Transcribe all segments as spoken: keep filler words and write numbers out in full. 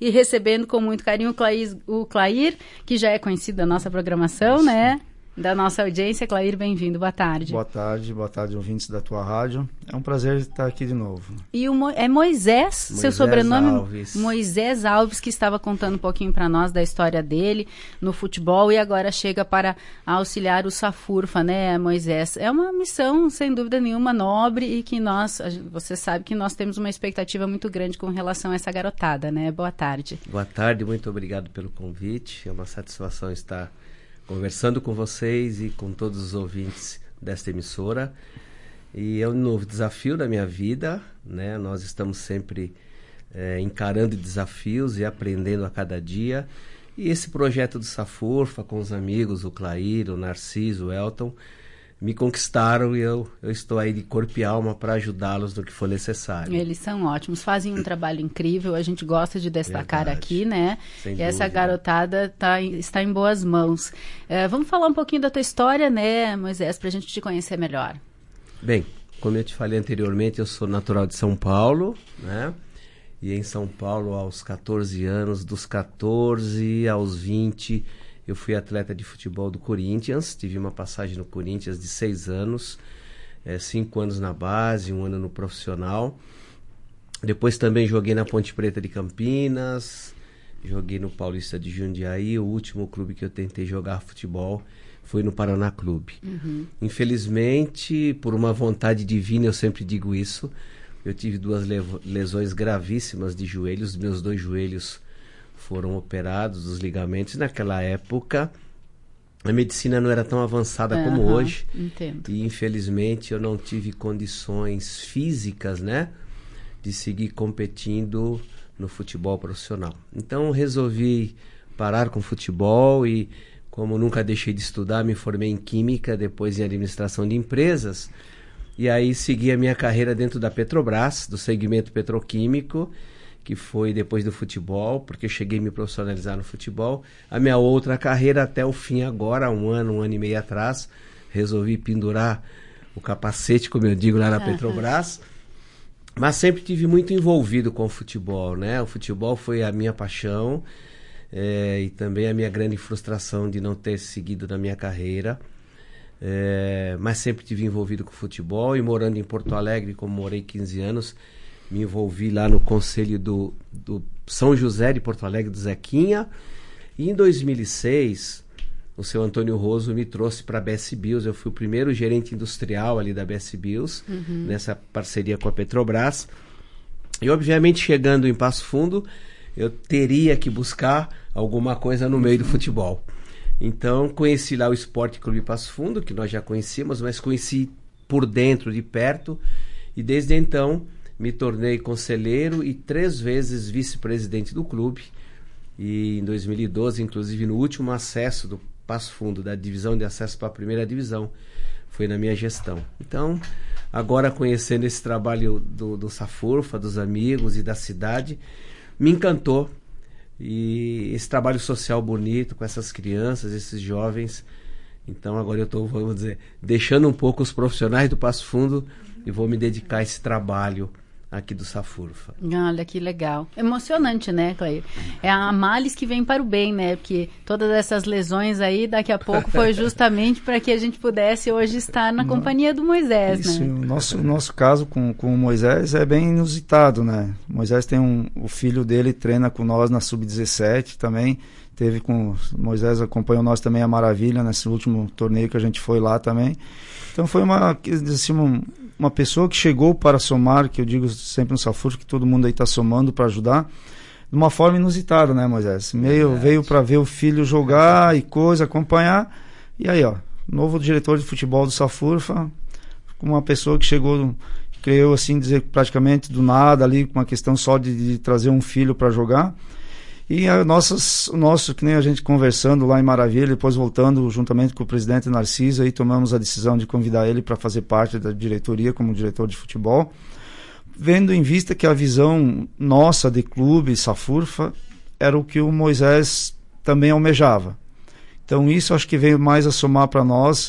e recebendo com muito carinho o Clair, o Clair, que já é conhecido da nossa programação, Isso. né? Da nossa audiência. Clair, bem-vindo, boa tarde. Boa tarde, boa tarde, ouvintes da tua rádio. É um prazer estar aqui de novo. E o Mo- é Moisés, Moisés seu sobrenome? Alves. Moisés Alves, que estava contando um pouquinho para nós da história dele no futebol e agora chega para auxiliar o Safurfa, né, Moisés? É uma missão, sem dúvida nenhuma, nobre e que nós, você sabe que nós temos uma expectativa muito grande com relação a essa garotada, né? Boa tarde. Boa tarde, muito obrigado pelo convite. É uma satisfação estar conversando com vocês e com todos os ouvintes desta emissora. E é um novo desafio da minha vida, né? Nós estamos sempre é, encarando desafios e aprendendo a cada dia. E esse projeto do Safurfa, com os amigos, o Clair, o Narciso, o Elton, me conquistaram e eu, eu estou aí de corpo e alma para ajudá-los no que for necessário. Eles são ótimos, fazem um trabalho incrível, a gente gosta de destacar Verdade. aqui, né? Sem e dúvida. Essa garotada tá, está em boas mãos. É, vamos falar um pouquinho da tua história, né, Moisés, para a gente te conhecer melhor. Bem, como eu te falei anteriormente, eu sou natural de São Paulo, né? E em São Paulo, aos catorze anos, dos catorze aos vinte, eu fui atleta de futebol do Corinthians, tive uma passagem no Corinthians de seis anos, é, cinco anos na base, um ano no profissional. Depois também joguei na Ponte Preta de Campinas, joguei no Paulista de Jundiaí. O último clube que eu tentei jogar futebol foi no Paraná Clube. Uhum. Infelizmente, por uma vontade divina, eu sempre digo isso, eu tive duas lesões gravíssimas de joelhos, meus dois joelhos foram operados, os ligamentos. Naquela época, a medicina não era tão avançada uhum, como hoje. Entendo. E, infelizmente, eu não tive condições físicas, né, de seguir competindo no futebol profissional. Então, resolvi parar com o futebol e, como nunca deixei de estudar, me formei em Química, depois em Administração de Empresas. E aí, segui a minha carreira dentro da Petrobras, do segmento petroquímico, que foi depois do futebol, porque eu cheguei a me profissionalizar no futebol. A minha outra carreira até o fim agora, um ano, um ano e meio atrás, resolvi pendurar o capacete, como eu digo, lá na uhum. Petrobras. Mas sempre tive muito envolvido com o futebol, né? O futebol foi a minha paixão é, e também a minha grande frustração de não ter seguido na minha carreira. É, mas sempre tive envolvido com o futebol e morando em Porto Alegre, como morei quinze anos, me envolvi lá no conselho do, do São José de Porto Alegre, do Zequinha. E em dois mil e seis, o seu Antônio Roso me trouxe para a B S Bios. Eu fui o primeiro gerente industrial ali da B S Bios, uhum. nessa parceria com a Petrobras. E, obviamente, chegando em Passo Fundo, eu teria que buscar alguma coisa no meio do futebol. Então, conheci lá o Esporte Clube Passo Fundo, que nós já conhecíamos, mas conheci por dentro, de perto. E, desde então, me tornei conselheiro e três vezes vice-presidente do clube. E em dois mil e doze, inclusive no último acesso do Passo Fundo, da divisão de acesso para a primeira divisão, foi na minha gestão. Então, agora conhecendo esse trabalho do, do Safurfa, dos amigos e da cidade, me encantou. E esse trabalho social bonito com essas crianças, esses jovens. Então agora eu estou, vamos dizer, deixando um pouco os profissionais do Passo Fundo e vou me dedicar a esse trabalho aqui do Safurfa. Olha, que legal. Emocionante, né, Clair? É a males que vem para o bem, né? Porque todas essas lesões aí, daqui a pouco, foi justamente para que a gente pudesse hoje estar na companhia do Moisés, Isso, né? O nosso, o nosso caso com, com o Moisés é bem inusitado, né? O Moisés tem um... O filho dele treina com nós na sub dezessete também. Teve com... O Moisés acompanhou nós também a Maravilha nesse último torneio que a gente foi lá também. Então foi uma... Assim, uma uma pessoa que chegou para somar, que eu digo sempre no Safurfa, que todo mundo aí está somando para ajudar, de uma forma inusitada, né, Moisés? Meio, veio para ver o filho jogar e coisa, acompanhar, e aí, ó, novo diretor de futebol do Safurfa, uma pessoa que chegou, creio assim, dizer praticamente do nada ali, com uma questão só de, de trazer um filho para jogar. E a nossas, o nosso, que nem a gente conversando lá em Maravilha, depois voltando juntamente com o presidente Narciso, aí tomamos a decisão de convidar ele para fazer parte da diretoria como diretor de futebol, vendo em vista que a visão nossa de clube, Safurfa, era o que o Moisés também almejava. Então isso acho que veio mais a somar para nós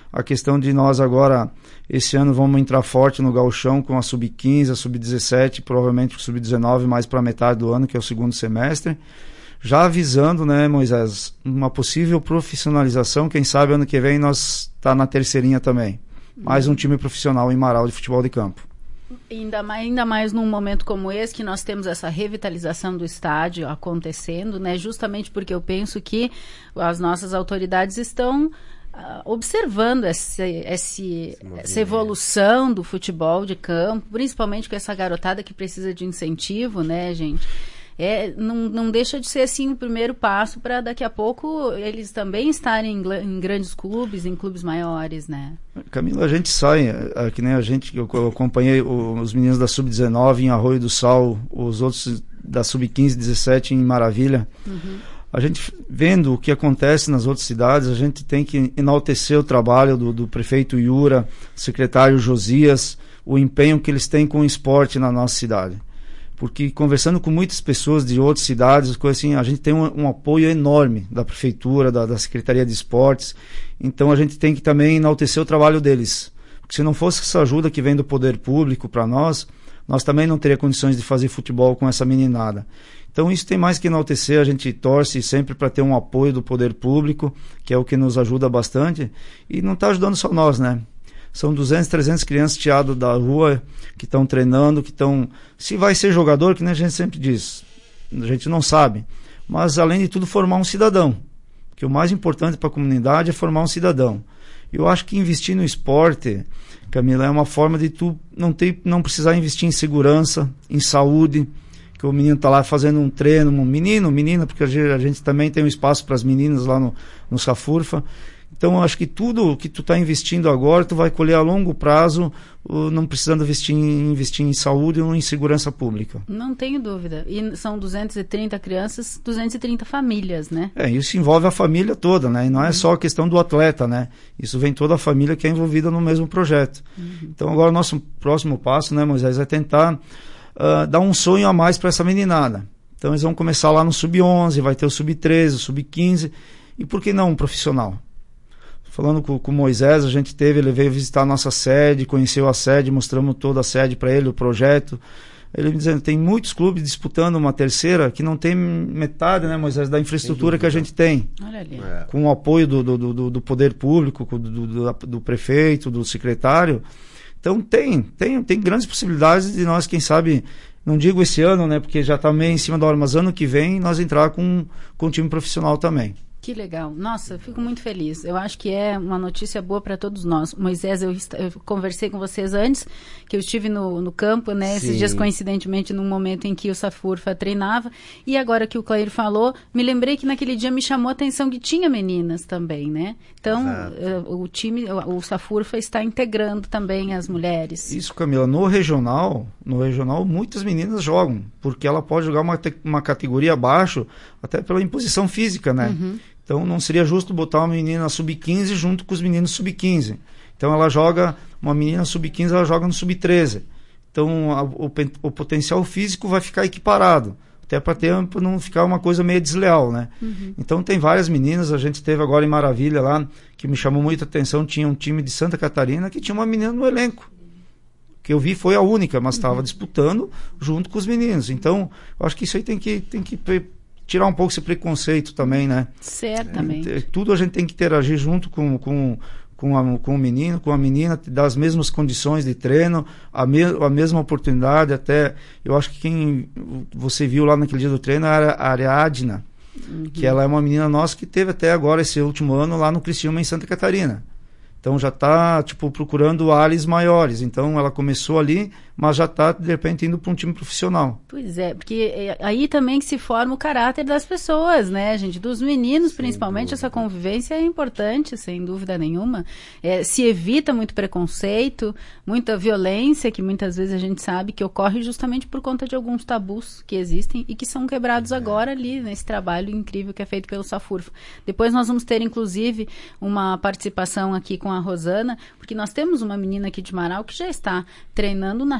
a questão de nós agora, esse ano vamos entrar forte no gauchão com a sub quinze, a sub dezessete, provavelmente o sub dezenove mais para metade do ano, que é o segundo semestre. Já avisando, né, Moisés, uma possível profissionalização, quem sabe ano que vem nós tá na terceirinha também. Mais um time profissional em Marau de futebol de campo. Ainda mais, ainda mais num momento como esse, que nós temos essa revitalização do estádio acontecendo, né? Justamente porque eu penso que as nossas autoridades estão uh, observando esse, esse, essa evolução do futebol de campo, principalmente com essa garotada que precisa de incentivo, né, gente? É, não, não deixa de ser assim o primeiro passo para daqui a pouco eles também estarem em, em grandes clubes, em clubes maiores, né? Camila, a gente sai, é, que nem a gente, eu, eu acompanhei o, os meninos da sub dezenove em Arroio do Sal, os outros da sub quinze, dezessete em Maravilha. Uhum. A gente vendo o que acontece nas outras cidades, a gente tem que enaltecer o trabalho do, do prefeito Iura, secretário Josias, o empenho que eles têm com o esporte na nossa cidade. Porque conversando com muitas pessoas de outras cidades, coisa assim, a gente tem um, um apoio enorme da prefeitura, da, da Secretaria de Esportes, então a gente tem que também enaltecer o trabalho deles. Porque se não fosse essa ajuda que vem do poder público para nós, nós também não teríamos condições de fazer futebol com essa meninada. Então isso tem mais que enaltecer, a gente torce sempre para ter um apoio do poder público, que é o que nos ajuda bastante, e não está ajudando só nós, né? São duzentas, trezentas crianças tiradas da rua, que estão treinando, que estão... Se vai ser jogador, que nem a gente sempre diz, a gente não sabe. Mas, além de tudo, formar um cidadão. Porque o mais importante para a comunidade é formar um cidadão. Eu acho que investir no esporte, Camila, é uma forma de tu não, ter, não precisar investir em segurança, em saúde, que o menino está lá fazendo um treino, um menino, menina, porque a gente também tem um espaço para as meninas lá no, no Safurfa. Então, eu acho que tudo que tu está investindo agora, tu vai colher a longo prazo, não precisando investir em, investir em saúde ou em segurança pública. Não tenho dúvida. E são duzentas e trinta crianças, duzentas e trinta famílias, né? É, isso envolve a família toda, né? E não é só a questão do atleta, né? Isso vem toda a família que é envolvida no mesmo projeto. Uhum. Então, agora o nosso próximo passo, né, Moisés, é tentar uh, dar um sonho a mais para essa meninada. Então, eles vão começar lá no sub onze, vai ter o sub treze, o sub quinze, e por que não um profissional? Falando com, com o Moisés, a gente teve, ele veio visitar a nossa sede, conheceu a sede, mostramos toda a sede para ele, o projeto. Ele me dizendo, tem muitos clubes disputando uma terceira que não tem metade, né, Moisés, da infraestrutura que a gente tem. Olha ali. É. Com o apoio do, do, do, do poder público, do, do, do prefeito, do secretário. Então tem, tem, tem grandes possibilidades de nós, quem sabe, não digo esse ano, né, porque já está meio em cima da hora, mas ano que vem nós entrar com, com um time profissional também. Que legal. Nossa, eu fico muito feliz. Eu acho que é uma notícia boa para todos nós. Moisés, eu, eu conversei com vocês antes, que eu estive no, no campo, né? Esses Sim. dias, coincidentemente, num momento em que o Safurfa treinava. E agora que o Clair falou, me lembrei que naquele dia me chamou a atenção que tinha meninas também, né? Então, uh, o time, o, o Safurfa está integrando também as mulheres. Isso, Camila. No regional, no regional, muitas meninas jogam, porque ela pode jogar uma, uma categoria abaixo, até pela imposição física, né? Uhum. Então não seria justo botar uma menina sub quinze junto com os meninos sub quinze. Então ela joga, uma menina sub quinze, ela joga no sub treze. Então a, o, o potencial físico vai ficar equiparado, até para não ficar uma coisa meio desleal, né? Uhum. Então tem várias meninas, a gente teve agora em Maravilha lá, que me chamou muita atenção, tinha um time de Santa Catarina que tinha uma menina no elenco. Que eu vi foi a única, mas estava uhum. disputando junto com os meninos. Então eu acho que isso aí tem que... Tem que tirar um pouco esse preconceito também, né? Certamente. É, tudo a gente tem que interagir junto com, com, com, a, com o menino, com a menina, dar as mesmas condições de treino, a, me, a mesma oportunidade, até, eu acho que quem você viu lá naquele dia do treino era a Ariadna, uhum. que ela é uma menina nossa que teve até agora, esse último ano, lá no Criciúma, em Santa Catarina. Então já está, tipo, procurando áreas maiores. Então ela começou ali, mas já está, de repente, indo para um time profissional. Pois é, porque aí também que se forma o caráter das pessoas, né, gente? Dos meninos, sem principalmente, dúvida. Essa convivência é importante, sem dúvida nenhuma. É, se evita muito preconceito, muita violência, que muitas vezes a gente sabe que ocorre justamente por conta de alguns tabus que existem e que são quebrados é. agora ali, nesse trabalho incrível que é feito pelo Safurfa. Depois nós vamos ter, inclusive, uma participação aqui com a Rosana, porque nós temos uma menina aqui de Marau que já está treinando na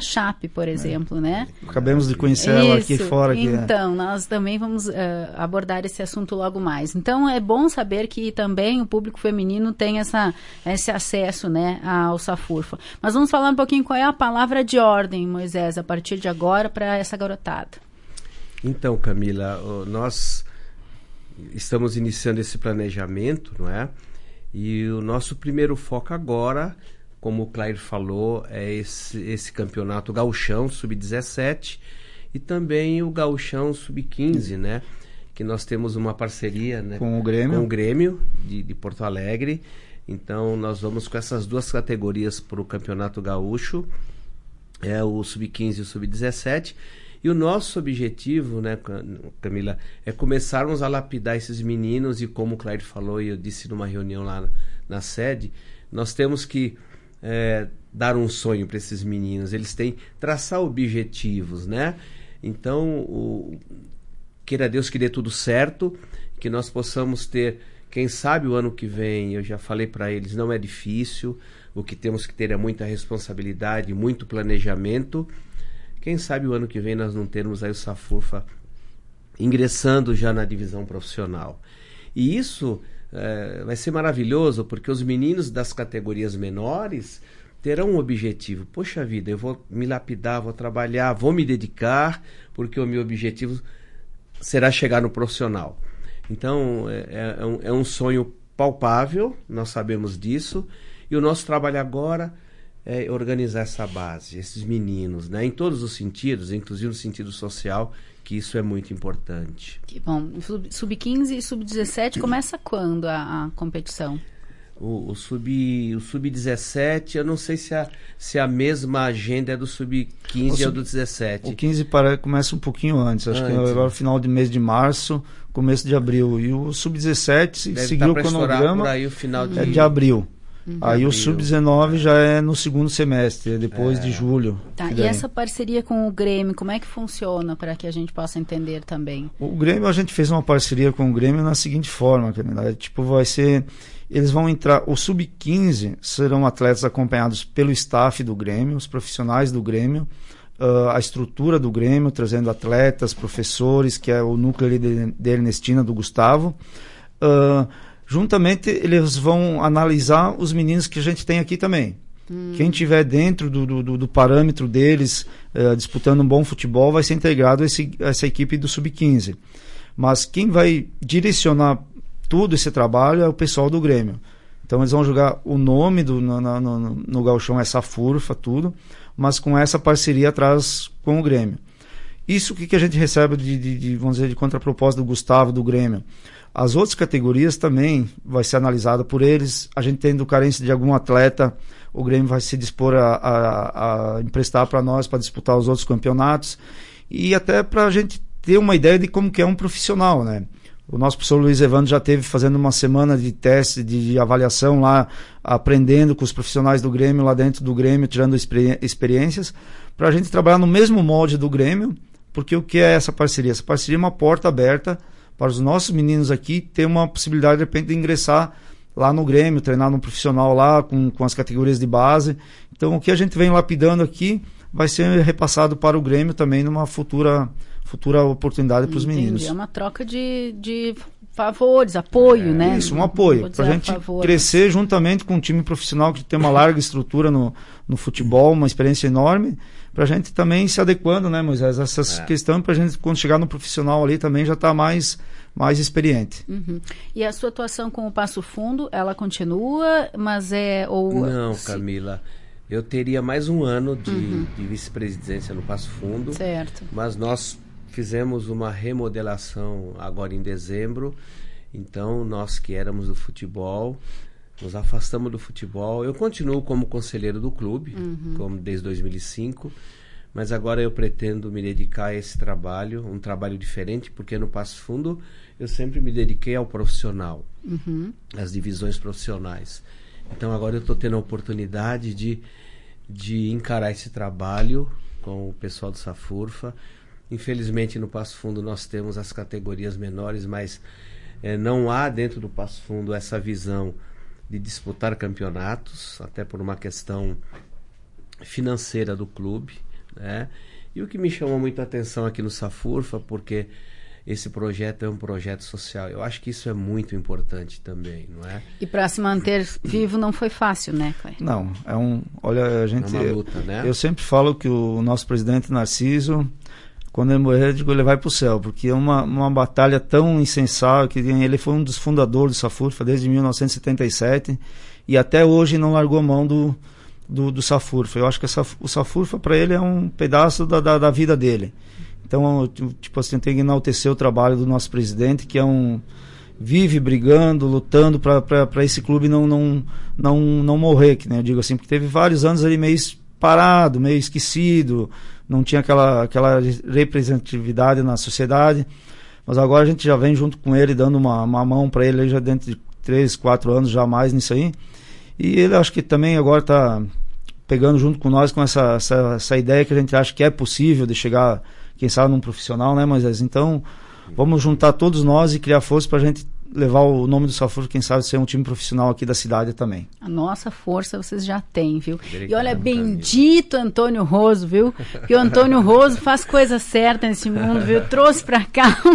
Chape, por exemplo, é. né? Acabamos de conhecer ela aqui fora. Aqui, então, é. nós também vamos uh, abordar esse assunto logo mais. Então, é bom saber que também o público feminino tem essa, esse acesso, né, ao Safurfa. Mas vamos falar um pouquinho qual é a palavra de ordem, Moisés, a partir de agora para essa garotada. Então, Camila, nós estamos iniciando esse planejamento, não é? E o nosso primeiro foco agora, como o Clair falou, é esse, esse campeonato gauchão sub dezessete e também o gauchão sub quinze, né? Que nós temos uma parceria, né, com o Grêmio, com o Grêmio de, de Porto Alegre. Então nós vamos com essas duas categorias para o campeonato gaúcho, é o sub quinze e o sub dezessete. E o nosso objetivo, né, Camila, é começarmos a lapidar esses meninos e, como o Clair falou e eu disse numa reunião lá na, na sede, nós temos que é, dar um sonho para esses meninos. Eles têm traçar objetivos, né? Então, o, queira Deus que dê tudo certo, que nós possamos ter, quem sabe o ano que vem, eu já falei para eles, não é difícil, o que temos que ter é muita responsabilidade, muito planejamento. Quem sabe o ano que vem nós não termos aí o Safurfa ingressando já na divisão profissional. E isso é, vai ser maravilhoso, porque os meninos das categorias menores terão um objetivo. Poxa vida, eu vou me lapidar, vou trabalhar, vou me dedicar, porque o meu objetivo será chegar no profissional. Então, é, é, um, é um sonho palpável, nós sabemos disso, e o nosso trabalho agora é organizar essa base, esses meninos, né, em todos os sentidos, inclusive no sentido social, que isso é muito importante. Que bom. sub quinze e sub dezessete começa quando a, a competição? O, o, sub, o sub dezessete, eu não sei se a, se a mesma agenda é do sub quinze ou do dezessete. O quinze para, começa um pouquinho antes, acho antes. que é agora final de mês de março, começo de abril. E o sub dezessete seguiu o cronograma, aí o final de... é de abril. Uhum. Aí o sub dezenove já é no segundo semestre, depois é. de julho. Tá, e essa parceria com o Grêmio, como é que funciona para que a gente possa entender também? O Grêmio, a gente fez uma parceria com o Grêmio na seguinte forma, Camila, tipo, vai ser, eles vão entrar, o sub quinze serão atletas acompanhados pelo staff do Grêmio, os profissionais do Grêmio, uh, a estrutura do Grêmio, trazendo atletas, professores, que é o núcleo de, de Ernestina, do Gustavo. Uh, Juntamente, eles vão analisar os meninos que a gente tem aqui também. Hum. Quem tiver dentro do, do, do parâmetro deles, uh, disputando um bom futebol, vai ser integrado a esse, essa equipe do sub quinze. Mas quem vai direcionar todo esse trabalho é o pessoal do Grêmio. Então, eles vão jogar o nome do, no, no, no, no gauchão, essa Safurfa, tudo, mas com essa parceria atrás com o Grêmio. Isso que, que a gente recebe de, de, de, vamos dizer, de contraproposta do Gustavo, do Grêmio. As outras categorias também vai ser analisada por eles. A gente tendo carência de algum atleta, o Grêmio vai se dispor a, a, a emprestar para nós para disputar os outros campeonatos e até para a gente ter uma ideia de como que é um profissional, né? O nosso professor Luiz Evandro já esteve fazendo uma semana de teste, de, de avaliação lá, aprendendo com os profissionais do Grêmio, lá dentro do Grêmio, tirando experi- experiências, para a gente trabalhar no mesmo molde do Grêmio, porque o que é essa parceria? Essa parceria é uma porta aberta para os nossos meninos aqui ter uma possibilidade de repente de ingressar lá no Grêmio, treinar no profissional lá com, com as categorias de base. Então o que a gente vem lapidando aqui vai ser repassado para o Grêmio também numa futura, futura oportunidade para os meninos. É uma troca de, de favores, apoio, é, né? Isso, um apoio, para a gente favor, crescer mas... juntamente com um time profissional que tem uma larga estrutura no, no futebol, uma experiência enorme, para a gente também se adequando, né, Moisés, a essa é. questão, para a gente, quando chegar no profissional ali, também já estar tá mais, mais experiente. Uhum. E a sua atuação com o Passo Fundo, ela continua, mas é... Ou... Não, Camila, eu teria mais um ano de, uhum. de vice-presidência no Passo Fundo, certo. Mas nós fizemos uma remodelação agora em dezembro, então nós que éramos do futebol... Nos afastamos do futebol. Eu continuo como conselheiro do clube, uhum. como desde dois mil e cinco, mas agora eu pretendo me dedicar a esse trabalho, um trabalho diferente, porque no Passo Fundo eu sempre me dediquei ao profissional, uhum. às divisões profissionais. Então agora eu estou tendo a oportunidade de, de encarar esse trabalho com o pessoal do Safurfa. Infelizmente no Passo Fundo nós temos as categorias menores, mas é, não há dentro do Passo Fundo essa visão de disputar campeonatos, até por uma questão financeira do clube. né? E o que me chamou muito a atenção aqui no Safurfa, porque esse projeto é um projeto social. Eu acho que isso é muito importante também, não é? E para se manter vivo não foi fácil, né, Clair? Não, é um... Olha, a gente... É uma luta, né? Eu sempre falo que o nosso presidente Narciso, quando ele morrer, eu digo, ele vai para o céu, porque é uma, uma batalha tão insensável, que ele foi um dos fundadores do Safurfa desde mil novecentos e setenta e sete, e até hoje não largou mão do, do, do Safurfa. Eu acho que essa, o Safurfa, para ele, é um pedaço da, da, da vida dele. Então, tipo assim, tem que enaltecer o trabalho do nosso presidente, que é um... vive brigando, lutando para esse clube não, não, não, não morrer, que, né, eu digo assim, porque teve vários anos ali meio parado, meio esquecido, não tinha aquela, aquela representatividade na sociedade, mas agora a gente já vem junto com ele, dando uma, uma mão para ele, já dentro de três, quatro anos, já mais nisso aí, e ele acho que também agora está pegando junto com nós com essa, essa, essa ideia que a gente acha que é possível de chegar, quem sabe, num profissional, né, Moisés? Então, vamos juntar todos nós e criar força para a gente levar o nome do Safurfa, quem sabe, ser um time profissional aqui da cidade também. A nossa força vocês já têm, viu? Obrigado, e olha, bendito Antônio Roso, viu? Que o Antônio Roso faz coisa certa nesse mundo, viu? Trouxe para cá o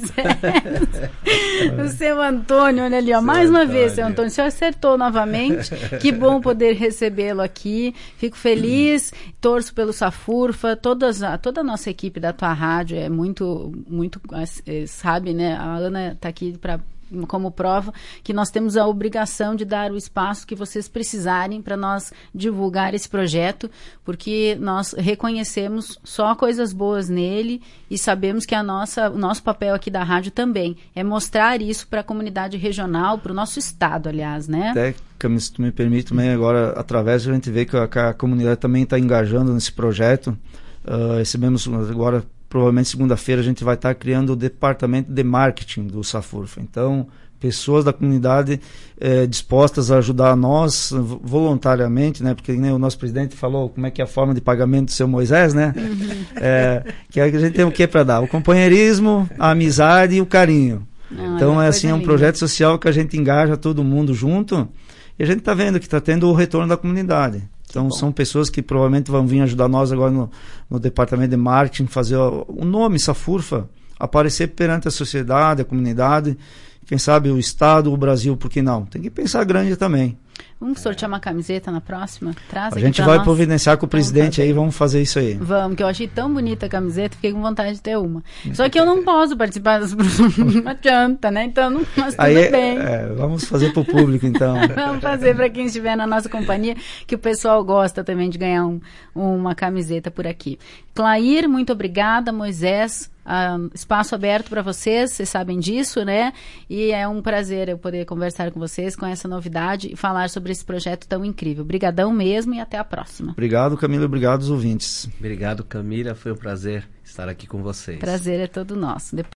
Moisés. O seu Antônio, olha ali, ó. Seu Mais uma Antônio. vez, seu Antônio, o senhor acertou novamente. Que bom poder recebê-lo aqui. Fico feliz, torço pelo Safurfa, todas, toda a nossa equipe da tua rádio é muito, muito, sabe, né? A Ana está aqui para como prova que nós temos a obrigação de dar o espaço que vocês precisarem para nós divulgar esse projeto, porque nós reconhecemos só coisas boas nele e sabemos que a nossa, o nosso papel aqui da rádio também é mostrar isso para a comunidade regional, para o nosso estado, aliás, né? Até, Camila, se tu me permite também, agora, através a gente vê que a, que a comunidade também está engajando nesse projeto. Uh, recebemos agora... Provavelmente segunda-feira a gente vai estar criando o departamento de marketing do Safurfa. Então, pessoas da comunidade eh, dispostas a ajudar nós voluntariamente, né? Porque nem o nosso presidente falou como é que é a forma de pagamento do seu Moisés, né? Uhum. É, que a gente tem o que para dar? O companheirismo, a amizade e o carinho. Não, então, é assim, é um projeto social que a gente engaja todo mundo junto e a gente está vendo que está tendo o retorno da comunidade. Então, Bom. são pessoas que provavelmente vão vir ajudar nós agora no, no departamento de marketing, fazer o, o nome Safurfa aparecer perante a sociedade, a comunidade, quem sabe o Estado, o Brasil, por que não? Tem que pensar grande também. Vamos sortear uma camiseta na próxima? Traz a gente vai nós. providenciar com o presidente aí, vamos fazer isso aí. Vamos, que eu achei tão bonita a camiseta, fiquei com vontade de ter uma. Só que eu não posso participar das não adianta, né? Então, não, mas tudo aí, bem. É, vamos fazer para o público, então. Vamos fazer para quem estiver na nossa companhia, que o pessoal gosta também de ganhar um, uma camiseta por aqui. Clair, muito obrigada. Moisés, Uh, espaço aberto para vocês, vocês sabem disso, né? E é um prazer eu poder conversar com vocês com essa novidade e falar sobre esse projeto tão incrível. Obrigadão mesmo e até a próxima. Obrigado, Camila, obrigado aos ouvintes. Obrigado, Camila, foi um prazer estar aqui com vocês. Prazer é todo nosso. Depois